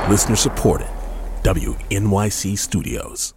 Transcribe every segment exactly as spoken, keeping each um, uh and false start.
Listener supported. W N Y C Studios.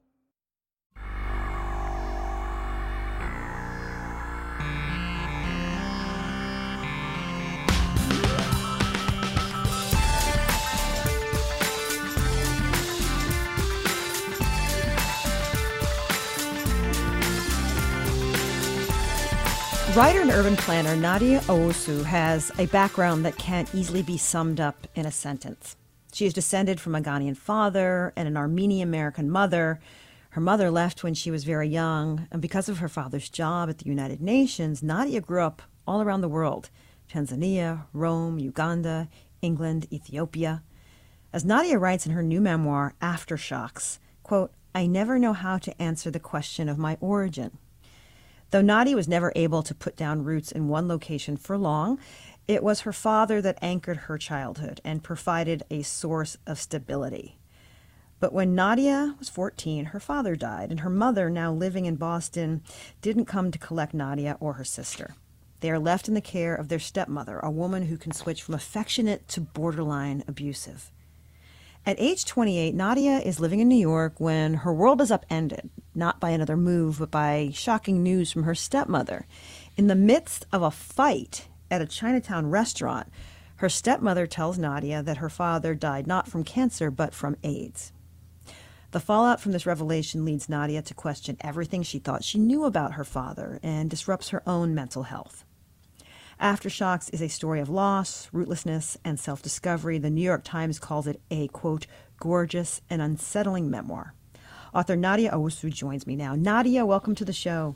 Writer and urban planner Nadia Owusu has a background that can't easily be summed up in a sentence. She is descended from a Ghanaian father and an Armenian-American mother. Her mother left when she was very young, and because of her father's job at the United Nations, Nadia grew up all around the world: Tanzania, Rome, Uganda, England, Ethiopia. As Nadia writes in her new memoir, Aftershocks, quote, "I never know how to answer the question of my origin." Though Nadia was never able to put down roots in one location for long, it was her father that anchored her childhood and provided a source of stability. But when Nadia was fourteen, her father died, and her mother, now living in Boston, didn't come to collect Nadia or her sister. They are left in the care of their stepmother, a woman who can switch from affectionate to borderline abusive. At age twenty-eight, Nadia is living in New York when her world is upended, not by another move, but by shocking news from her stepmother. In the midst of a fight at a Chinatown restaurant, her stepmother tells Nadia that her father died not from cancer, but from AIDS. The fallout from this revelation leads Nadia to question everything she thought she knew about her father and disrupts her own mental health. Aftershocks is a story of loss, rootlessness, and self-discovery. The New York Times calls it a, quote, gorgeous and unsettling memoir. Author Nadia Owusu joins me now. Nadia, welcome to the show.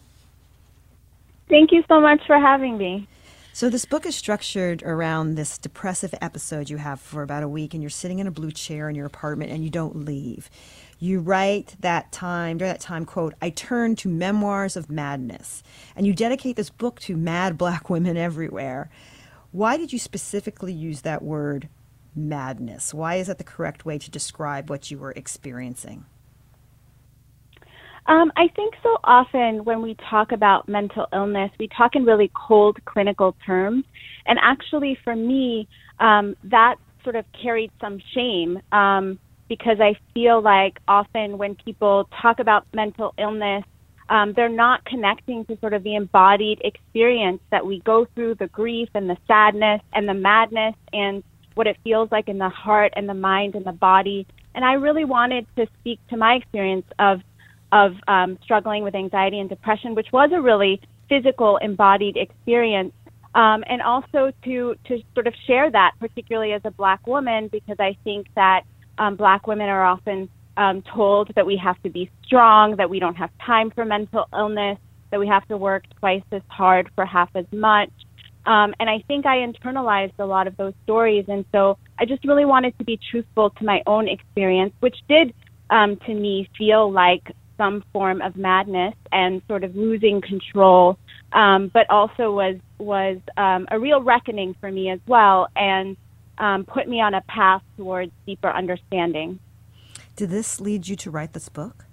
Thank you so much for having me. So this book is structured around this depressive episode you have for about a week, and you're sitting in a blue chair in your apartment and you don't leave. You write that time, during that time, quote, "I turn to memoirs of madness." And you dedicate this book to mad black women everywhere. Why did you specifically use that word, madness? Why is that the correct way to describe what you were experiencing? Um, I think so often when we talk about mental illness, we talk in really cold clinical terms. And actually, for me, um, that sort of carried some shame um, because I feel like often when people talk about mental illness, um, they're not connecting to sort of the embodied experience that we go through, the grief and the sadness and the madness and what it feels like in the heart and the mind and the body. And I really wanted to speak to my experience of of um, struggling with anxiety and depression, which was a really physical, embodied experience, um, and also to to sort of share that, particularly as a Black woman, because I think that um, Black women are often um, told that we have to be strong, that we don't have time for mental illness, that we have to work twice as hard for half as much. Um, and I think I internalized a lot of those stories, and so I just really wanted to be truthful to my own experience, which did, um, to me, feel like some form of madness and sort of losing control, um, but also was was um, a real reckoning for me as well, and um, put me on a path towards deeper understanding. Did this lead you to write this book?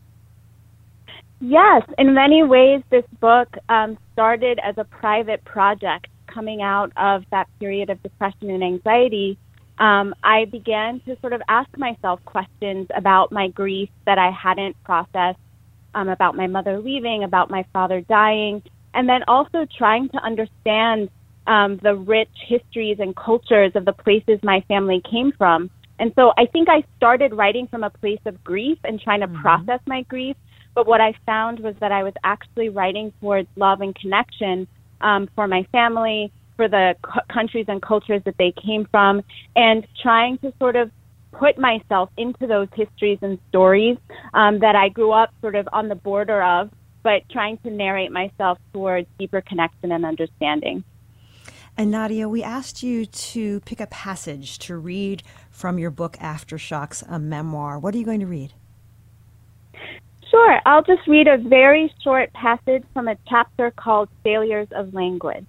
Yes, in many ways, this book um, started as a private project coming out of that period of depression and anxiety. Um, I began to sort of ask myself questions about my grief that I hadn't processed, um, about my mother leaving, about my father dying, and then also trying to understand um, the rich histories and cultures of the places my family came from. And so I think I started writing from a place of grief and trying to mm-hmm. process my grief, but what I found was that I was actually writing towards love and connection um, for my family, for the c- countries and cultures that they came from, and trying to sort of put myself into those histories and stories um, that I grew up sort of on the border of, but trying to narrate myself towards deeper connection and understanding. And Nadia, we asked you to pick a passage to read from your book, Aftershocks, a memoir. What are you going to read? Sure. I'll just read a very short passage from a chapter called Failures of Language.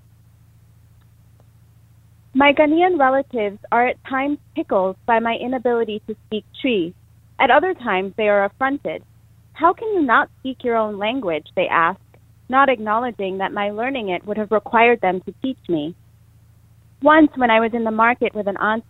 My Ghanaian relatives are at times tickled by my inability to speak Twi. At other times, they are affronted. How can you not speak your own language, they ask, not acknowledging that my learning it would have required them to teach me. Once, when I was in the market with an auntie,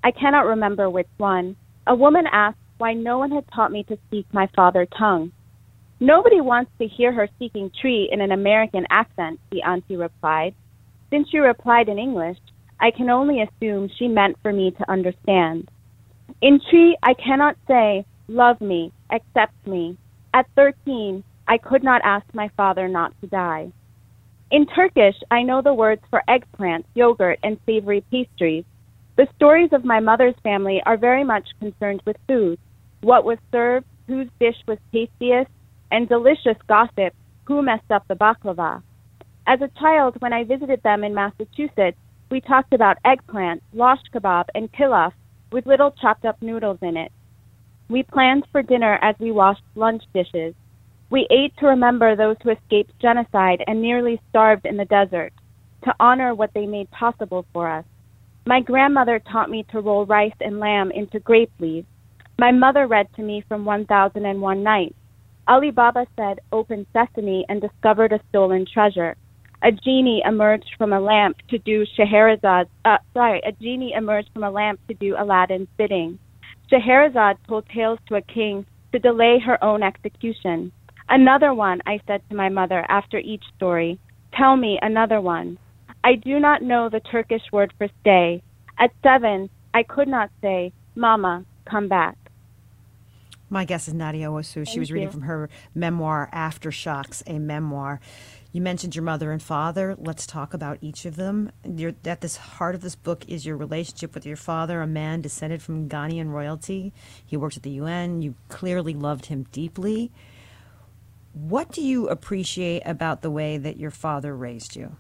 I cannot remember which one. A woman asked why no one had taught me to speak my father tongue. Nobody wants to hear her speaking Tree in an American accent, the auntie replied. Since she replied in English, I can only assume she meant for me to understand. In Tree, I cannot say, love me, accept me. At thirteen, I could not ask my father not to die. In Turkish, I know the words for eggplant, yogurt, and savory pastries. The stories of my mother's family are very much concerned with food, what was served, whose dish was tastiest, and delicious gossip, who messed up the baklava. As a child, when I visited them in Massachusetts, we talked about eggplant, losh kebab, and pilaf with little chopped up noodles in it. We planned for dinner as we washed lunch dishes. We ate to remember those who escaped genocide and nearly starved in the desert, to honor what they made possible for us. My grandmother taught me to roll rice and lamb into grape leaves. My mother read to me from one thousand and one Nights. Ali Baba said, open sesame, and discovered a stolen treasure. A genie emerged from a lamp to do Scheherazade, uh, sorry, a genie emerged from a lamp to do Aladdin's bidding. Scheherazade told tales to a king to delay her own execution. Another one, I said to my mother after each story. Tell me another one. I do not know the Turkish word for stay. At seven, I could not say, Mama, come back. My guest is Nadia Owusu. She Thank was reading you. from her memoir, Aftershocks, a memoir. You mentioned your mother and father. Let's talk about each of them. You're, at this heart of this book is your relationship with your father, a man descended from Ghanaian royalty. He worked at the U N. You clearly loved him deeply. What do you appreciate about the way that your father raised you?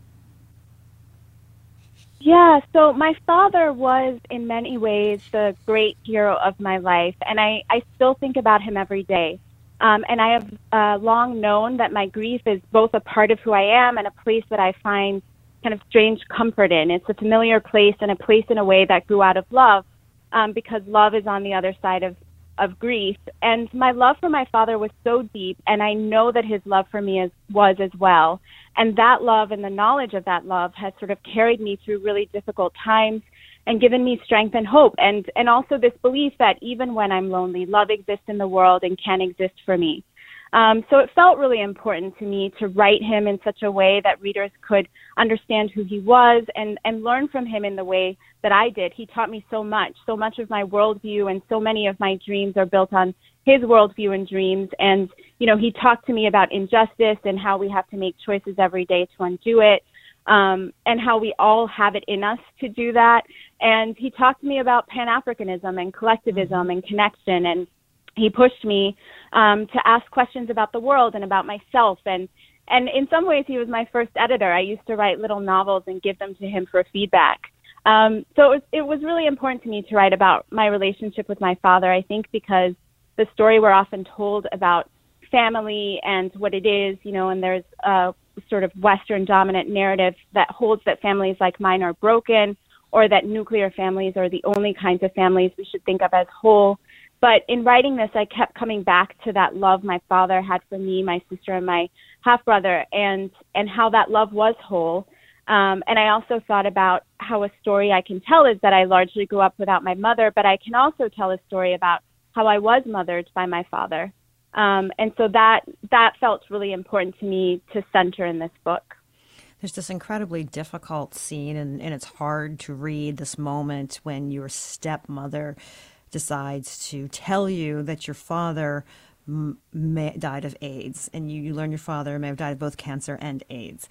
Yeah, so my father was in many ways the great hero of my life, and I, I still think about him every day. Um, and I have uh, long known that my grief is both a part of who I am and a place that I find kind of strange comfort in. It's a familiar place and a place in a way that grew out of love, um, because love is on the other side of, of grief. And my love for my father was so deep, and I know that his love for me is, was as well. And that love and the knowledge of that love has sort of carried me through really difficult times and given me strength and hope. And, and also this belief that even when I'm lonely, love exists in the world and can exist for me. Um, so it felt really important to me to write him in such a way that readers could understand who he was and, and learn from him in the way that I did. He taught me so much. So much of my worldview and so many of my dreams are built on his worldview and dreams. And, you know, he talked to me about injustice and how we have to make choices every day to undo it, um, and how we all have it in us to do that. And he talked to me about Pan-Africanism and collectivism and connection, and he pushed me um, to ask questions about the world and about myself. And, and in some ways, he was my first editor. I used to write little novels and give them to him for feedback. Um, so it was, it was really important to me to write about my relationship with my father, I think, because the story we're often told about family and what it is, you know, and there's a sort of Western dominant narrative that holds that families like mine are broken, or that nuclear families are the only kinds of families we should think of as whole. But in writing this, I kept coming back to that love my father had for me, my sister, and my half-brother, and, and how that love was whole. Um, and I also thought about how a story I can tell is that I largely grew up without my mother, but I can also tell a story about how I was mothered by my father. Um, and so that that felt really important to me to center in this book. There's this incredibly difficult scene, and, and it's hard to read this moment when your stepmother decides to tell you that your father m- may, died of AIDS, and you, you learn your father may have died of both cancer and AIDS.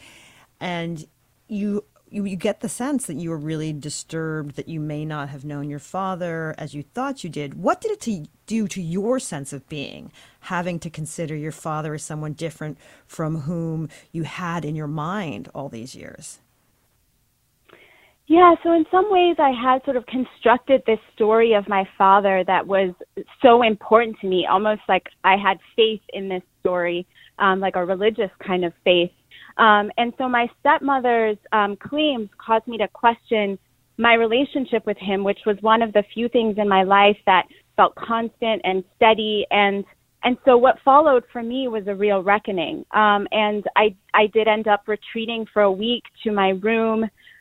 And you, you you get the sense that you were really disturbed that you may not have known your father as you thought you did. What did it to do to your sense of being, having to consider your father as someone different from whom you had in your mind all these years? Yeah, so in some ways I had sort of constructed this story of my father that was so important to me, almost like I had faith in this story, um, like a religious kind of faith. Um, and so my stepmother's um, claims caused me to question my relationship with him, which was one of the few things in my life that felt constant and steady. And and so what followed for me was a real reckoning. Um, and I, I did end up retreating for a week to my room,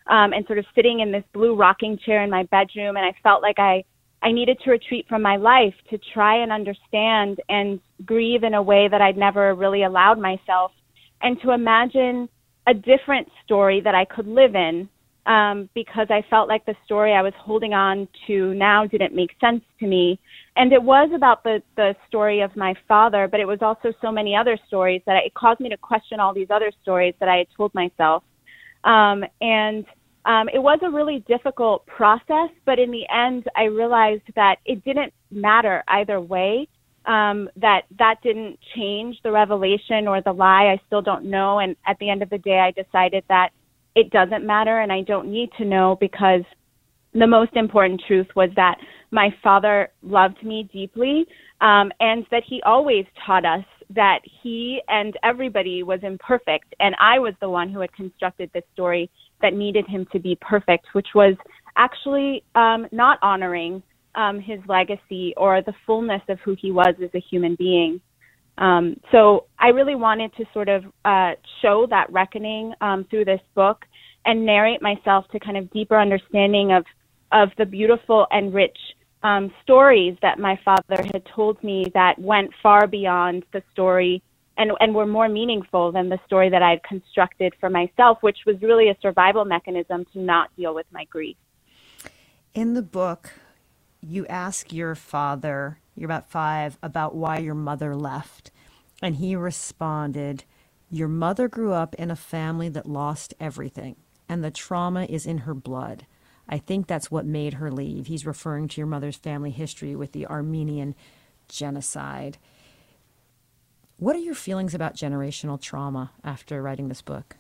um, and sort of sitting in this blue rocking chair in my bedroom. And I felt like I, I needed to retreat from my life to try and understand and grieve in a way that I'd never really allowed myself, and to imagine a different story that I could live in, um, because I felt like the story I was holding on to now didn't make sense to me. And it was about the, the story of my father, but it was also so many other stories that it caused me to question all these other stories that I had told myself. Um, and um, it was a really difficult process, but in the end, I realized that it didn't matter either way, um, that that didn't change the revelation or the lie. I still don't know. And at the end of the day, I decided that it doesn't matter and I don't need to know, because the most important truth was that my father loved me deeply, um, and that he always taught us that he and everybody was imperfect, and I was the one who had constructed this story that needed him to be perfect, which was actually um, not honoring um, his legacy or the fullness of who he was as a human being. Um, so I really wanted to sort of uh, show that reckoning um, through this book and narrate myself to kind of deeper understanding of of the beautiful and rich um, stories that my father had told me that went far beyond the story and, and were more meaningful than the story that I had constructed for myself, which was really a survival mechanism to not deal with my grief. In the book, you ask your father, you're about five, about why your mother left. And he responded, "Your mother grew up in a family that lost everything, and the trauma is in her blood. I think that's what made her leave." He's referring to your mother's family history with the Armenian genocide. What are your feelings about generational trauma after writing this book?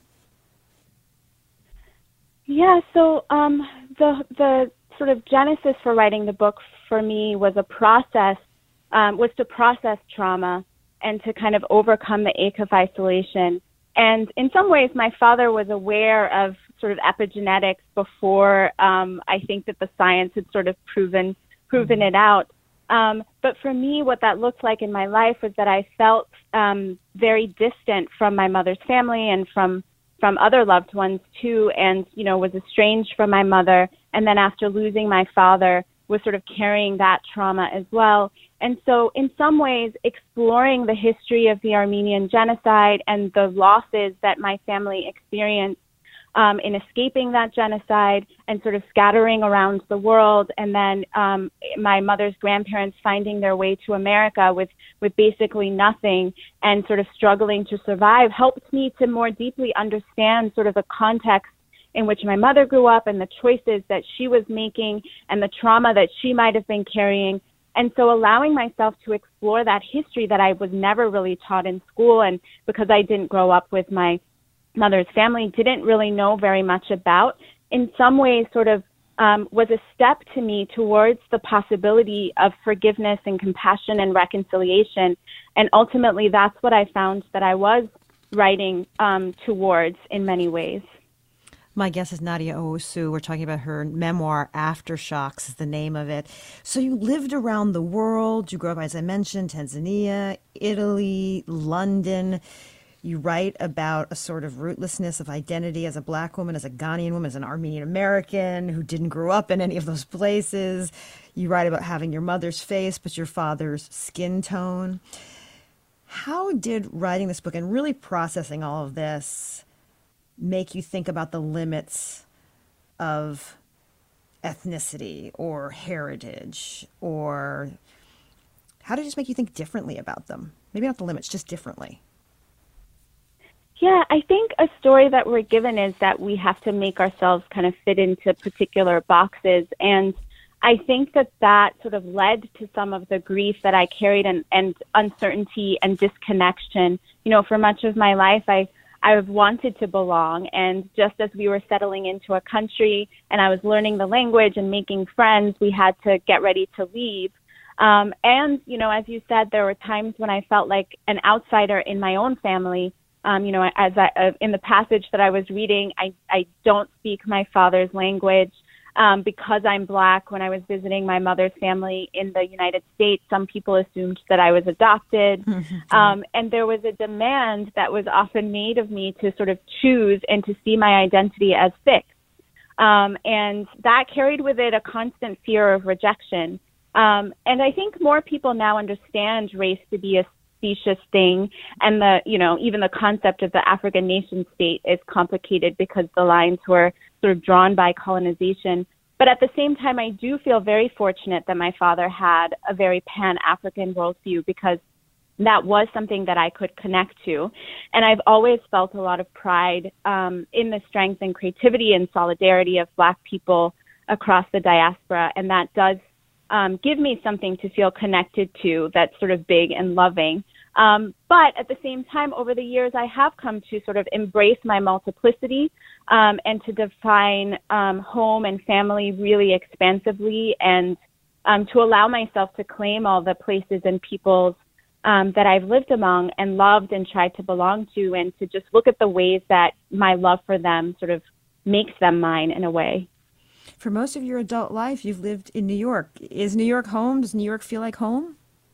Yeah, so um, the the sort of genesis for writing the book for me was a process, um, was to process trauma and to kind of overcome the ache of isolation. And in some ways, my father was aware of sort of epigenetics before um, I think that the science had sort of proven proven it out. Um, but for me, what that looked like in my life was that I felt um, very distant from my mother's family and from from other loved ones too, and you know was estranged from my mother. And then after losing my father, was sort of carrying that trauma as well. And so in some ways, exploring the history of the Armenian genocide and the losses that my family experienced um, in escaping that genocide and sort of scattering around the world, and then um, my mother's grandparents finding their way to America with, with basically nothing and sort of struggling to survive, helped me to more deeply understand sort of the context in which my mother grew up and the choices that she was making and the trauma that she might have been carrying. And so allowing myself to explore that history that I was never really taught in school, and because I didn't grow up with my mother's family, didn't really know very much about, in some ways sort of um, was a step to me towards the possibility of forgiveness and compassion and reconciliation. And ultimately, that's what I found that I was writing um, towards in many ways. My guest is Nadia Owusu. We're talking about her memoir, Aftershocks is the name of it. So you lived around the world. You grew up, as I mentioned, Tanzania, Italy, London. You write about a sort of rootlessness of identity as a Black woman, as a Ghanaian woman, as an Armenian American who didn't grow up in any of those places. You write about having your mother's face but your father's skin tone. How did writing this book and really processing all of this make you think about the limits of ethnicity or heritage? Or how did it just make you think differently about them? Maybe not the limits, just differently. Yeah, I think a story that we're given is that we have to make ourselves kind of fit into particular boxes. And I think that that sort of led to some of the grief that I carried, and, and uncertainty and disconnection. You know, for much of my life, I I've wanted to belong. And just as we were settling into a country and I was learning the language and making friends, we had to get ready to leave. Um, and, you know, as you said, there were times when I felt like an outsider in my own family. Um, you know, as I, uh, in the passage that I was reading, I, I don't speak my father's language. Um, because I'm Black, when I was visiting my mother's family in the United States, some people assumed that I was adopted. um, and there was a demand that was often made of me to sort of choose and to see my identity as fixed. Um, and that carried with it a constant fear of rejection. Um, and I think more people now understand race to be a specious thing, and the, you know, even the concept of the African nation state is complicated because the lines were sort of drawn by colonization. But at the same time, I do feel very fortunate that my father had a very Pan-African worldview, because that was something that I could connect to. And I've always felt a lot of pride um, in the strength and creativity and solidarity of Black people across the diaspora. And that does um, give me something to feel connected to that's sort of big and loving. Um, but at the same time, over the years, I have come to sort of embrace my multiplicity um, and to define um, home and family really expansively, and um, to allow myself to claim all the places and peoples Um, that I've lived among and loved and tried to belong to, and to just look at the ways that my love for them sort of makes them mine in a way. For most of your adult life, you've lived in New York. Is New York home? Does New York feel like home?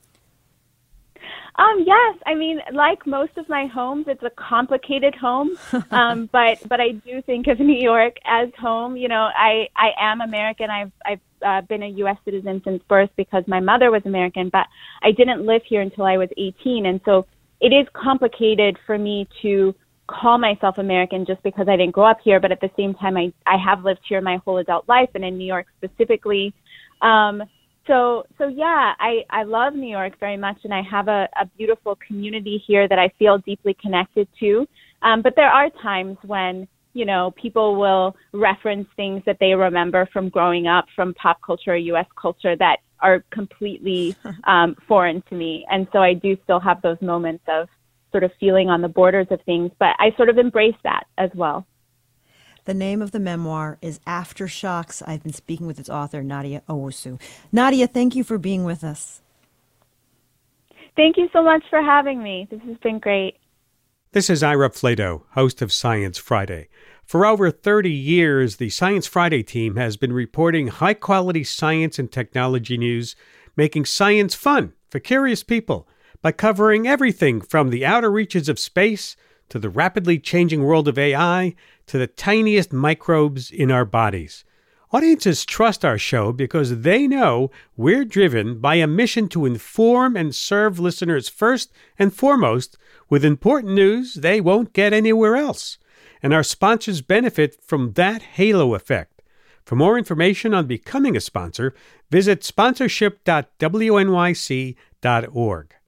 Um, yes. I mean, like most of my homes, it's a complicated home. um, but but I do think of New York as home. You know, I, I am American. I've I've uh, been a U S citizen since birth because my mother was American, but I didn't live here until I was eighteen. And so it is complicated for me to call myself American just because I didn't grow up here. But at the same time, I, I have lived here my whole adult life, and in New York specifically. Um, So, so yeah, I, I love New York very much, and I have a, a beautiful community here that I feel deeply connected to. Um, but there are times when, you know, people will reference things that they remember from growing up, from pop culture or U S culture, that are completely um, foreign to me. And so I do still have those moments of sort of feeling on the borders of things, but I sort of embrace that as well. The name of the memoir is Aftershocks. I've been speaking with its author, Nadia Owusu. Nadia, thank you for being with us. Thank you so much for having me. This has been great. This is Ira Flato, host of Science Friday. For over thirty years, the Science Friday team has been reporting high-quality science and technology news, making science fun for curious people by covering everything from the outer reaches of space to the rapidly changing world of A I, to the tiniest microbes in our bodies. Audiences trust our show because they know we're driven by a mission to inform and serve listeners first and foremost with important news they won't get anywhere else. And our sponsors benefit from that halo effect. For more information on becoming a sponsor, visit sponsorship dot w n y c dot org.